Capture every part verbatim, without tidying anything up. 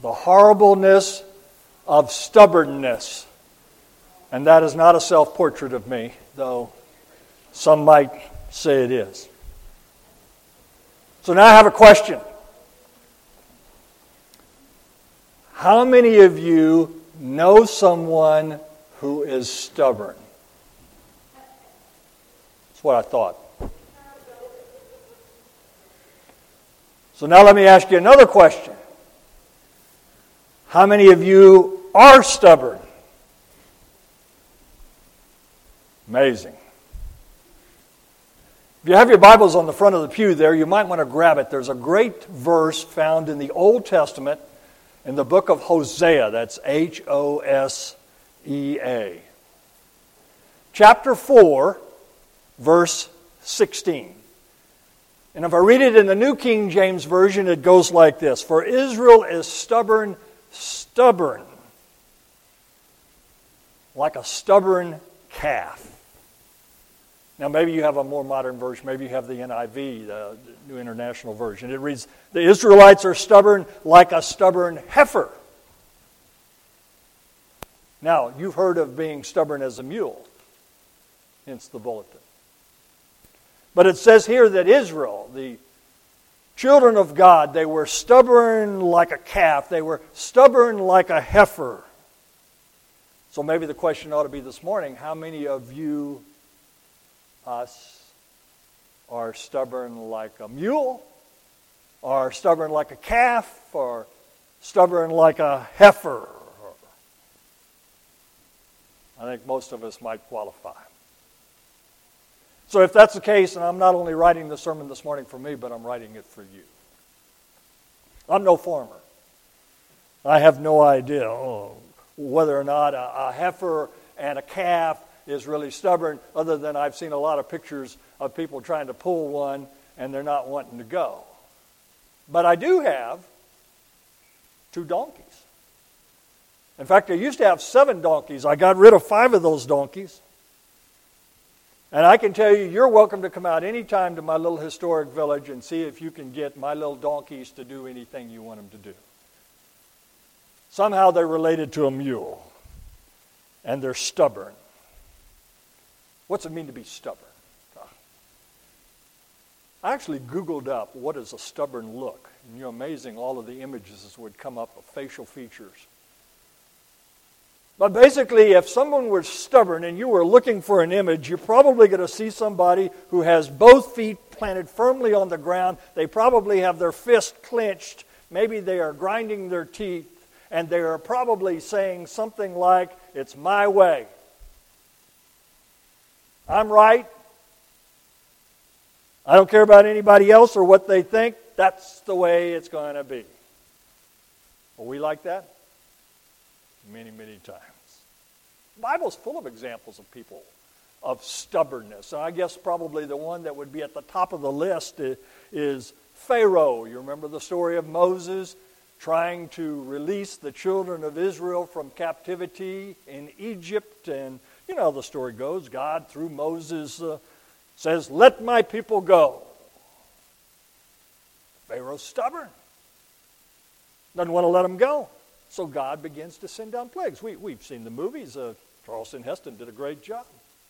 The horribleness of stubbornness. And that is not a self-portrait of me, though some might say it is. So now I have a question. How many of you know someone who is stubborn? That's what I thought. So now let me ask you another question. How many of you are stubborn? Amazing. If you have your Bibles on the front of the pew there, you might want to grab it. There's a great verse found in the Old Testament in the book of Hosea. That's H O S E A. Chapter four, verse sixteen. And if I read it in the New King James Version, it goes like this. For Israel is stubborn, stubborn, like a stubborn calf. Now maybe you have a more modern version. Maybe you have the N I V, the New International Version. It reads, the Israelites are stubborn like a stubborn heifer. Now, you've heard of being stubborn as a mule, hence the bulletin. But it says here that Israel, the children of God, they were stubborn like a calf. They were stubborn like a heifer. So maybe the question ought to be this morning, how many of you, us, are stubborn like a mule, or stubborn like a calf, or stubborn like a heifer? I think most of us might qualify. So if that's the case, and I'm not only writing the sermon this morning for me, but I'm writing it for you. I'm no farmer. I have no idea oh, whether or not a, a heifer and a calf is really stubborn, other than I've seen a lot of pictures of people trying to pull one and they're not wanting to go. But I do have two donkeys. In fact, I used to have seven donkeys. I got rid of five of those donkeys. And I can tell you, you're welcome to come out anytime to my little historic village and see if you can get my little donkeys to do anything you want them to do. Somehow they're related to a mule. And they're stubborn. What's it mean to be stubborn? I actually Googled up what does a stubborn look. And you're amazing, all of the images would come up of facial features. But basically, if someone were stubborn and you were looking for an image, you're probably going to see somebody who has both feet planted firmly on the ground. They probably have their fist clenched. Maybe they are grinding their teeth. And they are probably saying something like, it's my way. I'm right. I don't care about anybody else or what they think. That's the way it's going to be. Are we like that? Many, many times. The Bible's full of examples of people of stubbornness. And I guess probably the one that would be at the top of the list is Pharaoh. You remember the story of Moses trying to release the children of Israel from captivity in Egypt. And you know how the story goes. God, through Moses, uh, says, let my people go. Pharaoh's stubborn. Doesn't want to let them go. So God begins to send down plagues. We, we've seen the movies. Uh, Charleston Heston did a great job.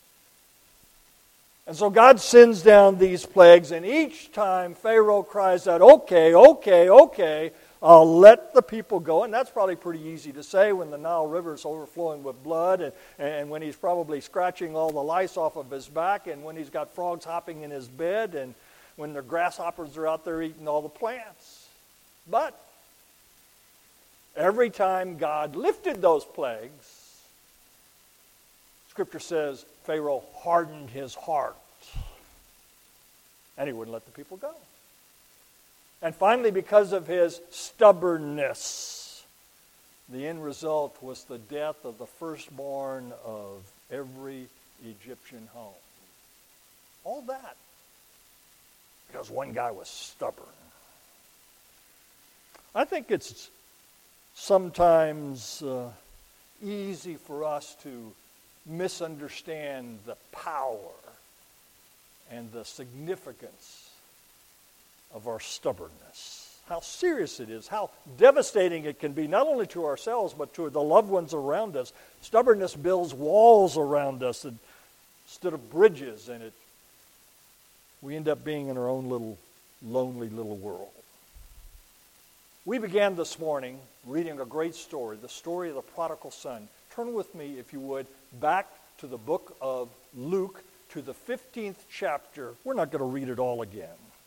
And so God sends down these plagues, and each time Pharaoh cries out, okay, okay, okay, I'll let the people go. And that's probably pretty easy to say when the Nile River is overflowing with blood, and, and when he's probably scratching all the lice off of his back, and when he's got frogs hopping in his bed, and when the grasshoppers are out there eating all the plants. But every time God lifted those plagues, Scripture says Pharaoh hardened his heart. And he wouldn't let the people go. And finally, because of his stubbornness, the end result was the death of the firstborn of every Egyptian home. All that because one guy was stubborn. I think it's sometimes uh, easy for us to misunderstand the power and the significance of our stubbornness. how serious it is, how devastating it can be, not only to ourselves, but to the loved ones around us. Stubbornness builds walls around us instead of bridges, and it we end up being in our own little, lonely little world. We began this morning reading a great story, the story of the prodigal son. Turn with me, if you would, back to the book of Luke, to the fifteenth chapter. We're not going to read it all again.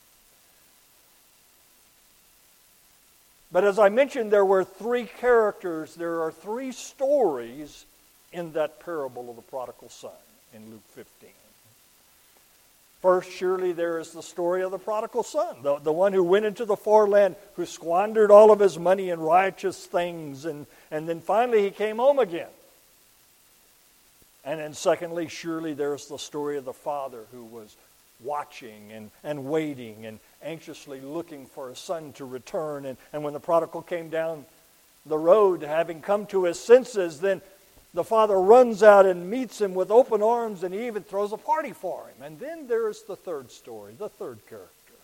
But as I mentioned, there were three characters, there are three stories in that parable of the prodigal son in Luke fifteen. First, surely there is the story of the prodigal son, the, the one who went into the far land, who squandered all of his money in righteous things, and, and then finally he came home again. And then secondly, surely there's the story of the father who was watching and, and waiting and anxiously looking for his son to return. And, and when the prodigal came down the road, having come to his senses, then the father runs out and meets him with open arms, and he even throws a party for him. And then there's the third story, the third character.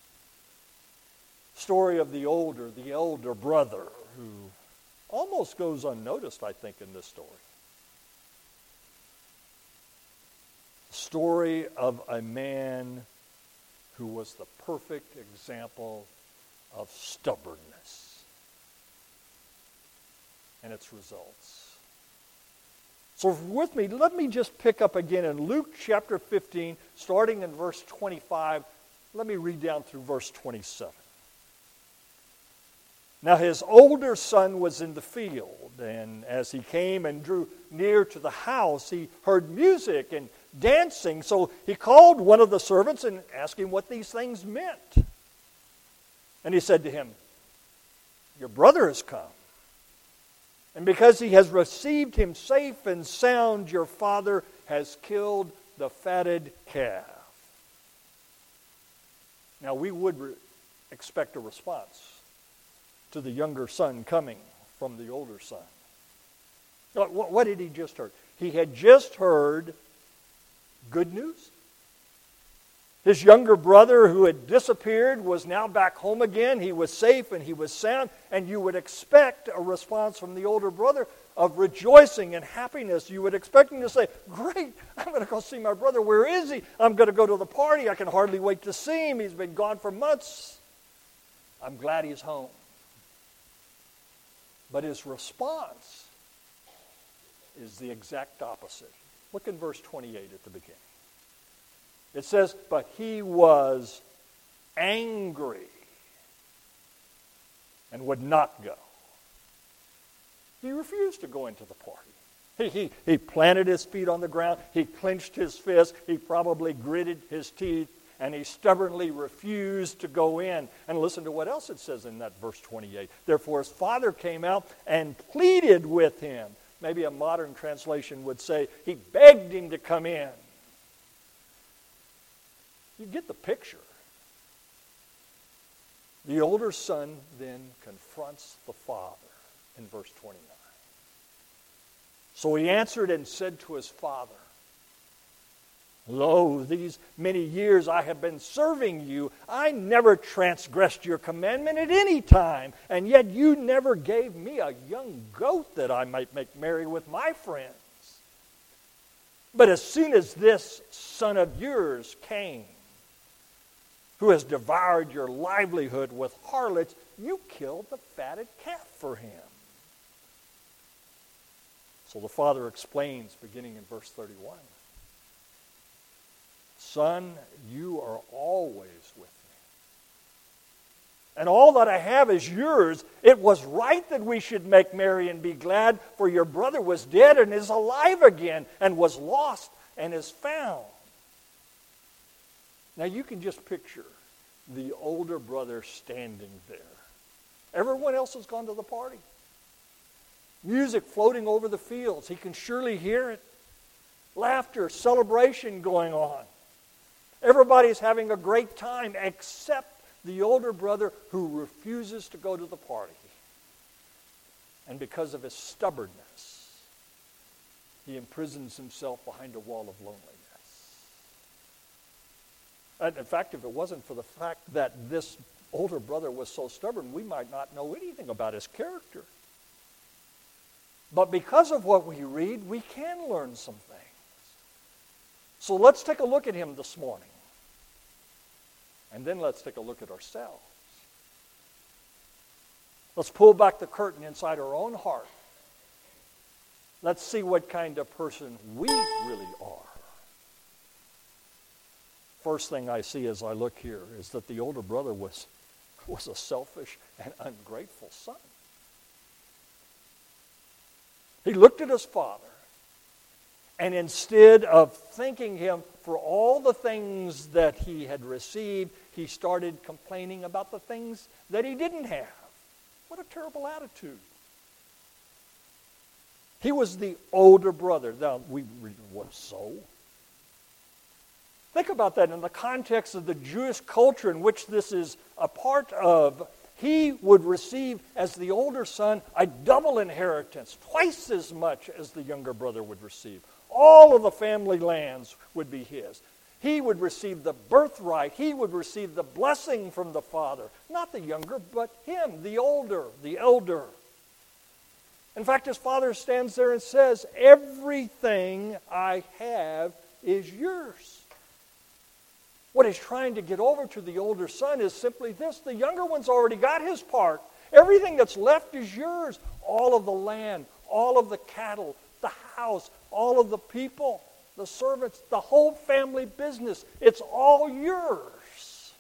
Story of the older, the elder brother, who almost goes unnoticed, I think, in this story. Story of a man who was the perfect example of stubbornness and its results. So with me, let me just pick up again in Luke chapter fifteen, starting in verse twenty-five. Let me read down through verse twenty-seven. Now his older son was in the field, and as he came and drew near to the house, he heard music and dancing. So he called one of the servants and asked him what these things meant. And he said to him, "Your brother has come. And because he has received him safe and sound, your father has killed the fatted calf." Now we would re- expect a response to the younger son coming from the older son. What, what did he just heard? He had just heard good news. His younger brother who had disappeared was now back home again. He was safe and he was sound. And you would expect a response from the older brother of rejoicing and happiness. You would expect him to say, "Great, I'm going to go see my brother. Where is he? I'm going to go to the party. I can hardly wait to see him. He's been gone for months. I'm glad he's home." But his response is the exact opposite. Look in verse twenty-eight at the beginning. It says, "But he was angry and would not go." He refused to go into the party. He, he, he planted his feet on the ground. He clenched his fist. He probably gritted his teeth. And he stubbornly refused to go in. And listen to what else it says in that verse twenty-eight. "Therefore his father came out and pleaded with him." Maybe a modern translation would say, he begged him to come in. You get the picture. The older son then confronts the father in verse twenty-nine. "So he answered and said to his father, 'Lo, these many years I have been serving you. I never transgressed your commandment at any time, and yet you never gave me a young goat that I might make merry with my friends. But as soon as this son of yours came, who has devoured your livelihood with harlots, you killed the fatted calf for him.' So the father explains, beginning in verse thirty-one. 'Son, you are always with me, and all that I have is yours. It was right that we should make merry and be glad, for your brother was dead and is alive again, and was lost and is found.'" Now you can just picture the older brother standing there. Everyone else has gone to the party. Music floating over the fields. He can surely hear it. Laughter, celebration going on. Everybody's having a great time except the older brother who refuses to go to the party. And because of his stubbornness, he imprisons himself behind a wall of loneliness. And in fact, if it wasn't for the fact that this older brother was so stubborn, we might not know anything about his character. But because of what we read, we can learn some things. So let's take a look at him this morning. And then let's take a look at ourselves. Let's pull back the curtain inside our own heart. Let's see what kind of person we really are. First thing I see as I look here is that the older brother was, was a selfish and ungrateful son. He looked at his father, and instead of thanking him for all the things that he had received, he started complaining about the things that he didn't have. What a terrible attitude. He was the older brother. Now, we read, what so? Think about that in the context of the Jewish culture in which this is a part of. He would receive, as the older son, a double inheritance, twice as much as the younger brother would receive. All of the family lands would be his. He would receive the birthright. He would receive the blessing from the father. Not the younger, but him, the older, the elder. In fact, his father stands there and says, everything I have is yours. What he's trying to get over to the older son is simply this. The younger one's already got his part. Everything that's left is yours. All of the land, all of the cattle, the house, all of the people, the servants, the whole family business. It's all yours.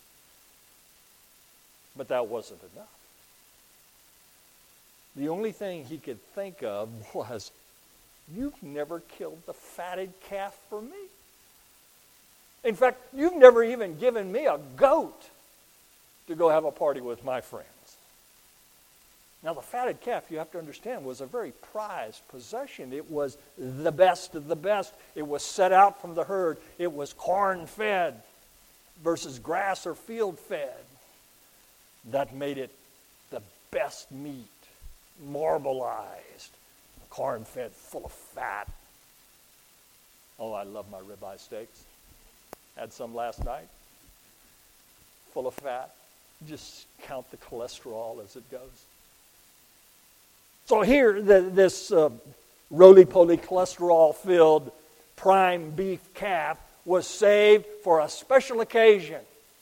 But that wasn't enough. The only thing he could think of was, you've never killed the fatted calf for me. In fact, you've never even given me a goat to go have a party with my friends. Now, the fatted calf, you have to understand, was a very prized possession. It was the best of the best. It was set out from the herd. It was corn-fed versus grass or field-fed. That made it the best meat, marbleized, corn-fed, full of fat. Oh, I love my ribeye steaks. Had some last night, full of fat. Just count the cholesterol as it goes. So here, the, this uh, roly-poly, cholesterol-filled prime beef calf was saved for a special occasion.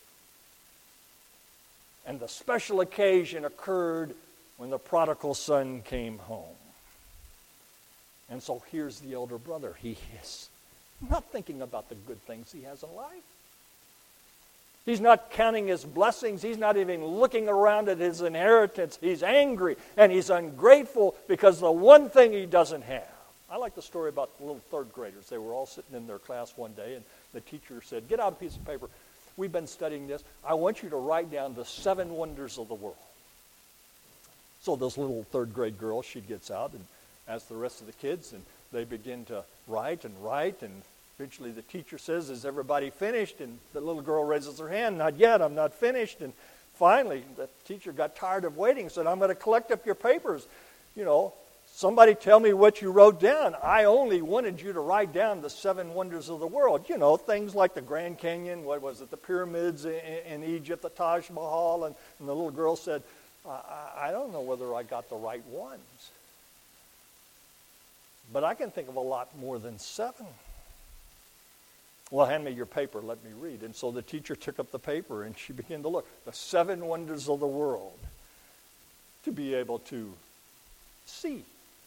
And the special occasion occurred when the prodigal son came home. And so here's the elder brother. He is not thinking about the good things he has in life. He's not counting his blessings. He's not even looking around at his inheritance. He's angry and he's ungrateful because the one thing he doesn't have. I like the story about the little third graders. They were all sitting in their class one day and the teacher said, get out a piece of paper. We've been studying this. I want you to write down the seven wonders of the world. So this little third grade girl, she gets out and asks the rest of the kids, and they begin to write and write, and eventually the teacher says, is everybody finished? And the little girl raises her hand, not yet, I'm not finished. And finally, the teacher got tired of waiting, said, I'm going to collect up your papers. You know, somebody tell me what you wrote down. I only wanted you to write down the seven wonders of the world. You know, things like the Grand Canyon, what was it, the pyramids in, in Egypt, the Taj Mahal. And, and the little girl said, I, I don't know whether I got the right ones. But I can think of a lot more than seven. Well, hand me your paper, let me read. And so the teacher took up the paper and she began to look. The seven wonders of the world. To be able to see,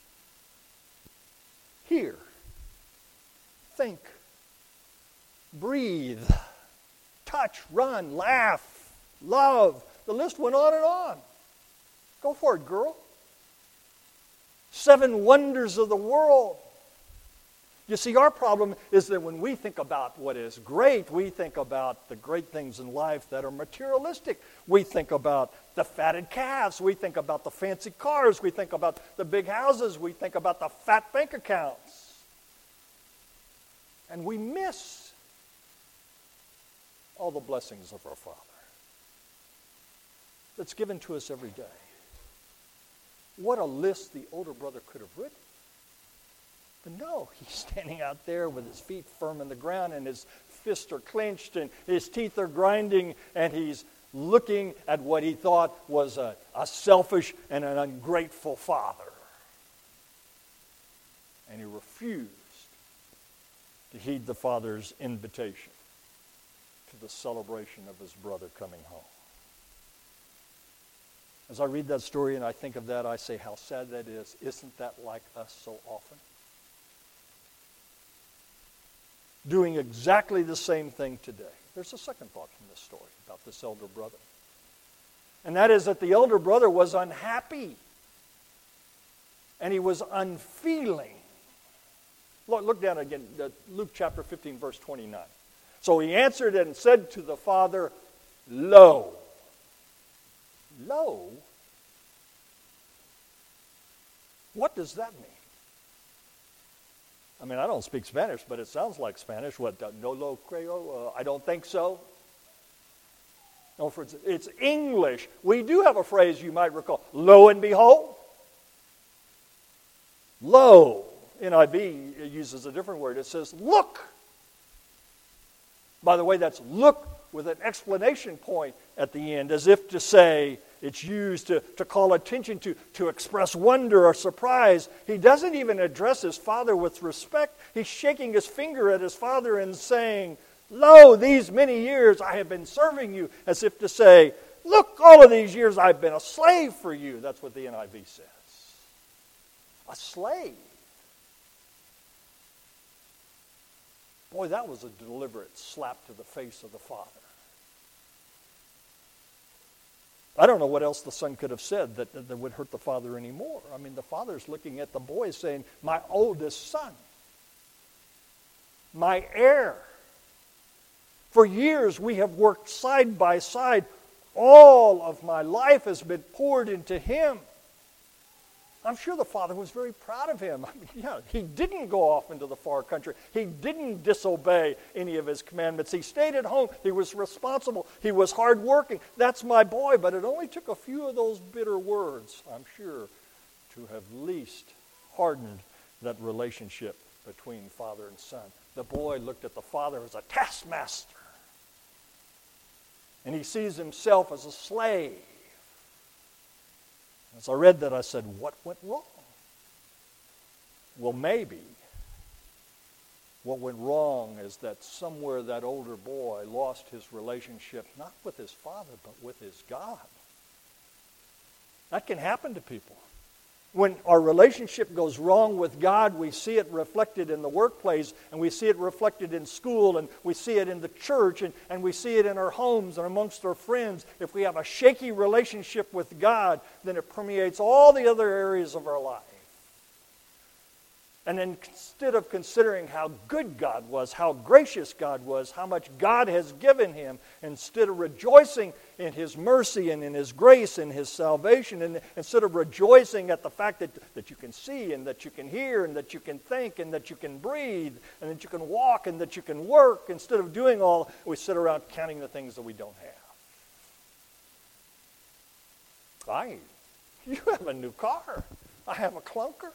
hear, think, breathe, touch, run, laugh, love. The list went on and on. Go for it, girl. Seven wonders of the world. You see, our problem is that when we think about what is great, we think about the great things in life that are materialistic. We think about the fatted calves. We think about the fancy cars. We think about the big houses. We think about the fat bank accounts. And we miss all the blessings of our Father that's given to us every day. What a list the older brother could have written. But no, he's standing out there with his feet firm in the ground and his fists are clenched and his teeth are grinding and he's looking at what he thought was a, a selfish and an ungrateful father. And he refused to heed the father's invitation to the celebration of his brother coming home. As I read that story and I think of that, I say, how sad that is. Isn't that like us so often? Doing exactly the same thing today. There's a second thought from this story about this elder brother. And that is that the elder brother was unhappy. And he was unfeeling. Look, look down again, Luke chapter fifteen, verse twenty-nine. So he answered and said to the father, Lo. Lo? What does that mean? I mean, I don't speak Spanish, but it sounds like Spanish. What, no lo creo? Uh, I don't think so. No, for instance, it's English. We do have a phrase you might recall. Lo and behold. Lo. N I V uses a different word. It says, look. By the way, that's look with an exclamation point at the end, as if to say, it's used to, to call attention to, to express wonder or surprise. He doesn't even address his father with respect. He's shaking his finger at his father and saying, Lo, these many years I have been serving you, as if to say, look, all of these years I've been a slave for you. That's what the N I V says. A slave. Boy, that was a deliberate slap to the face of the father. I don't know what else the son could have said that, that, that would hurt the father anymore. I mean, the father's looking at the boy saying, my oldest son, my heir. For years we have worked side by side. All of my life has been poured into him. I'm sure the father was very proud of him. I mean, yeah, he didn't go off into the far country. He didn't disobey any of his commandments. He stayed at home. He was responsible. He was hardworking. That's my boy. But it only took a few of those bitter words, I'm sure, to have least hardened that relationship between father and son. The boy looked at the father as a taskmaster. And he sees himself as a slave. As I read that, I said, what went wrong? Well, maybe what went wrong is that somewhere that older boy lost his relationship, not with his father, but with his God. That can happen to people. When our relationship goes wrong with God, we see it reflected in the workplace, and we see it reflected in school, and we see it in the church, and, and we see it in our homes and amongst our friends. If we have a shaky relationship with God, then it permeates all the other areas of our life. And then instead of considering how good God was, how gracious God was, how much God has given him, instead of rejoicing in his mercy and in his grace and his salvation, and instead of rejoicing at the fact that, that you can see and that you can hear and that you can think and that you can breathe and that you can walk and that you can work, instead of doing all, we sit around counting the things that we don't have. I, you have a new car. I have a clunker.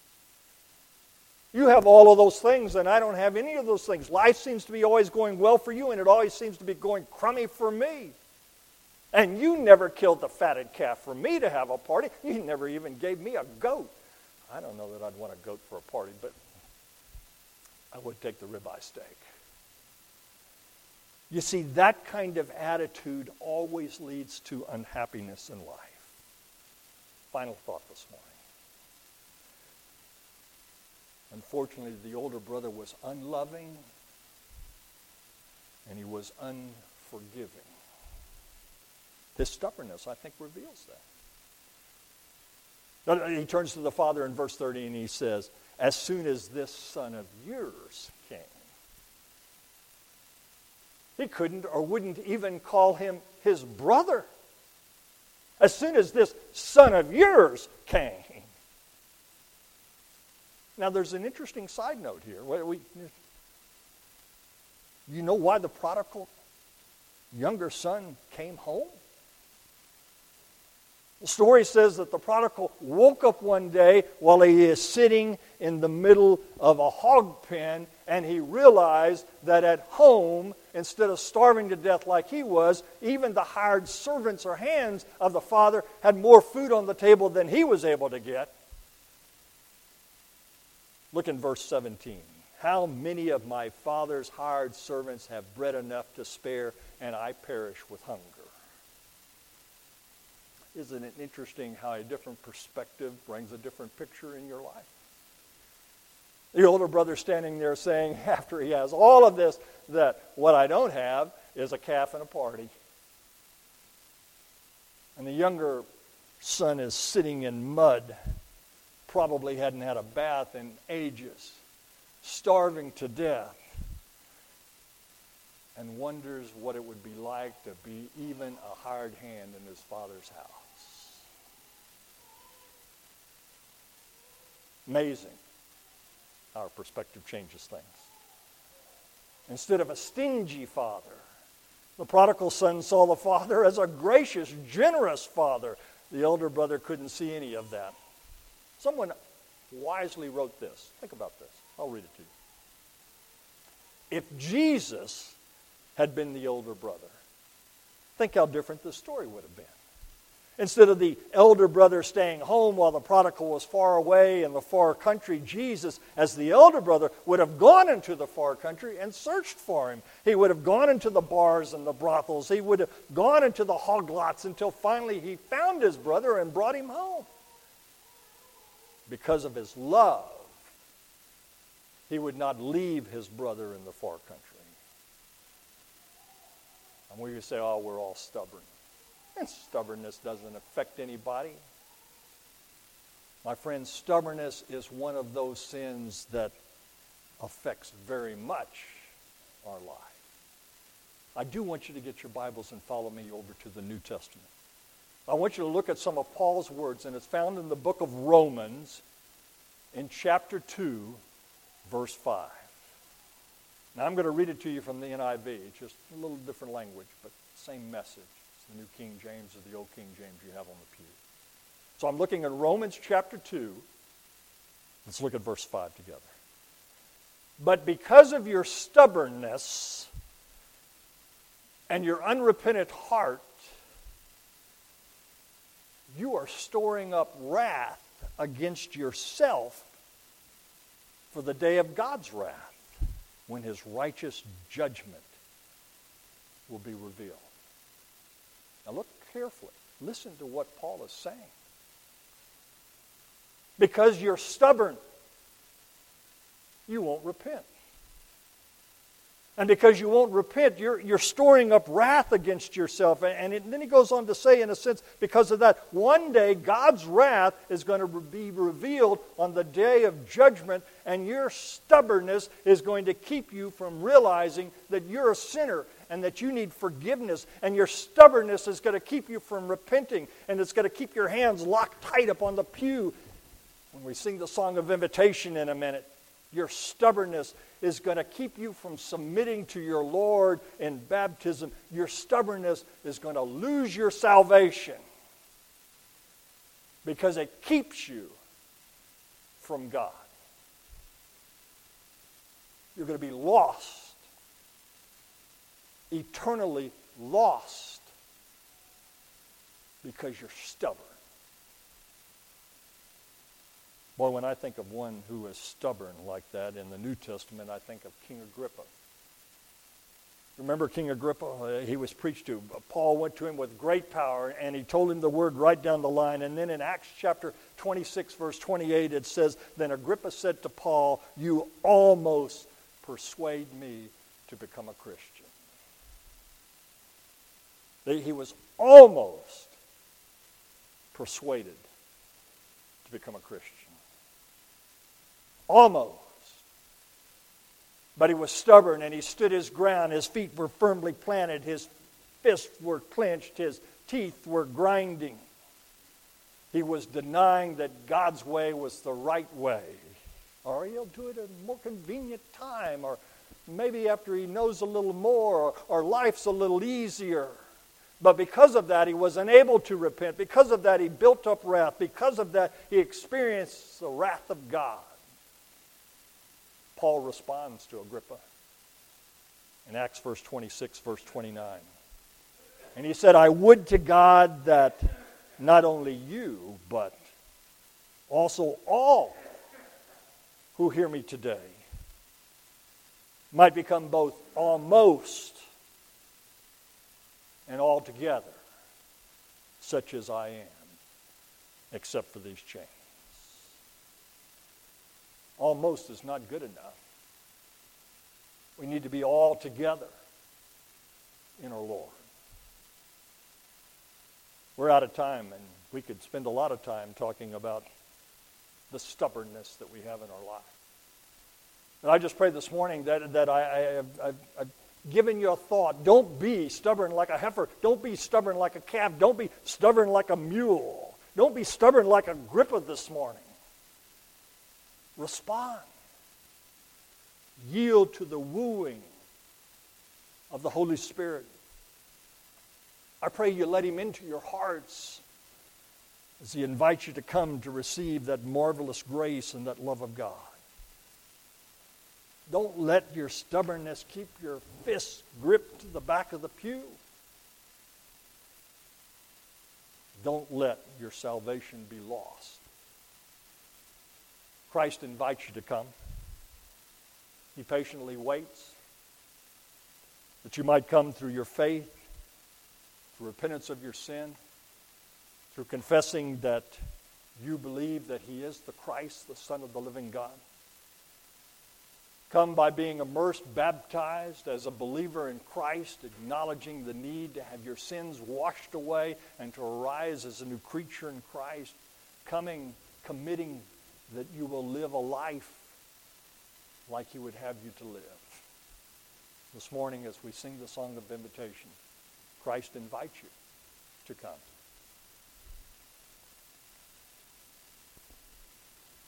You have all of those things, and I don't have any of those things. Life seems to be always going well for you, and it always seems to be going crummy for me. And you never killed the fatted calf for me to have a party. You never even gave me a goat. I don't know that I'd want a goat for a party, but I would take the ribeye steak. You see, that kind of attitude always leads to unhappiness in life. Final thought this morning. Unfortunately, the older brother was unloving and he was unforgiving. His stubbornness, I think, reveals that. He turns to the father in verse thirty and he says, as soon as this son of yours came. He couldn't or wouldn't even call him his brother. As soon as this son of yours came. Now, there's an interesting side note here. We, you know why the prodigal younger son came home? The story says that the prodigal woke up one day while he is sitting in the middle of a hog pen, and he realized that at home, instead of starving to death like he was, even the hired servants or hands of the father had more food on the table than he was able to get. Look in verse seventeen. How many of my father's hired servants have bread enough to spare, and I perish with hunger? Isn't it interesting how a different perspective brings a different picture in your life? The older brother standing there saying, after he has all of this, that what I don't have is a calf and a party. And the younger son is sitting in mud, probably hadn't had a bath in ages, starving to death, and wonders what it would be like to be even a hired hand in his father's house. Amazing how our perspective changes things. Instead of a stingy father, the prodigal son saw the father as a gracious, generous father. The elder brother couldn't see any of that. Someone wisely wrote this. Think about this. I'll read it to you. If Jesus had been the older brother, think how different this story would have been. Instead of the elder brother staying home while the prodigal was far away in the far country, Jesus, as the elder brother, would have gone into the far country and searched for him. He would have gone into the bars and the brothels. He would have gone into the hog lots until finally he found his brother and brought him home. Because of his love, he would not leave his brother in the far country. And we say, oh, we're all stubborn. And stubbornness doesn't affect anybody. My friends, stubbornness is one of those sins that affects very much our life. I do want you to get your Bibles and follow me over to the New Testament. I want you to look at some of Paul's words, and it's found in the book of Romans in chapter two, verse five. Now I'm going to read it to you from the N I V. It's just a little different language, but same message. The New King James or the Old King James you have on the pew. So I'm looking at Romans chapter two. Let's look at verse five together. But because of your stubbornness and your unrepentant heart, you are storing up wrath against yourself for the day of God's wrath, when his righteous judgment will be revealed. Now look carefully. Listen to what Paul is saying. Because you're stubborn, you won't repent. And because you won't repent, you're, you're storing up wrath against yourself. And, it, and then he goes on to say, in a sense, because of that, one day God's wrath is going to be revealed on the day of judgment, and your stubbornness is going to keep you from realizing that you're a sinner and that you need forgiveness. And your stubbornness is going to keep you from repenting, and it's going to keep your hands locked tight upon the pew. When we sing the song of invitation in a minute, your stubbornness is going to keep you from submitting to your Lord in baptism. Your stubbornness is going to lose your salvation because it keeps you from God. You're going to be lost, eternally lost, because you're stubborn. Boy, when I think of one who is stubborn like that in the New Testament, I think of King Agrippa. Remember King Agrippa? Uh, he was preached to. Paul went to him with great power, and he told him the word right down the line. And then in Acts chapter twenty-six, verse twenty-eight, it says, Then Agrippa said to Paul, You almost persuade me to become a Christian. He was almost persuaded to become a Christian. Almost. But he was stubborn, and he stood his ground. His feet were firmly planted. His fists were clenched. His teeth were grinding. He was denying that God's way was the right way. Or he'll do it at a more convenient time. Or maybe after he knows a little more. Or, or life's a little easier. But because of that, he was unable to repent. Because of that, he built up wrath. Because of that, he experienced the wrath of God. Paul responds to Agrippa in Acts verse twenty-six, verse twenty-nine. And he said, I would to God that not only you, but also all who hear me today might become both almost and altogether such as I am, except for these chains. Almost is not good enough. We need to be all together in our Lord. We're out of time, and we could spend a lot of time talking about the stubbornness that we have in our life. And I just pray this morning that, that I, I have, I've, I've given you a thought. Don't be stubborn like a heifer. Don't be stubborn like a calf. Don't be stubborn like a mule. Don't be stubborn like Agrippa this morning. Respond. Yield to the wooing of the Holy Spirit. I pray you let him into your hearts as he invites you to come to receive that marvelous grace and that love of God. Don't let your stubbornness keep your fists gripped to the back of the pew. Don't let your salvation be lost. Christ invites you to come. He patiently waits that you might come through your faith, through repentance of your sin, through confessing that you believe that he is the Christ, the Son of the living God. Come by being immersed, baptized as a believer in Christ, acknowledging the need to have your sins washed away and to arise as a new creature in Christ. Coming, committing that you will live a life like he would have you to live. This morning as we sing the song of invitation, Christ invites you to come.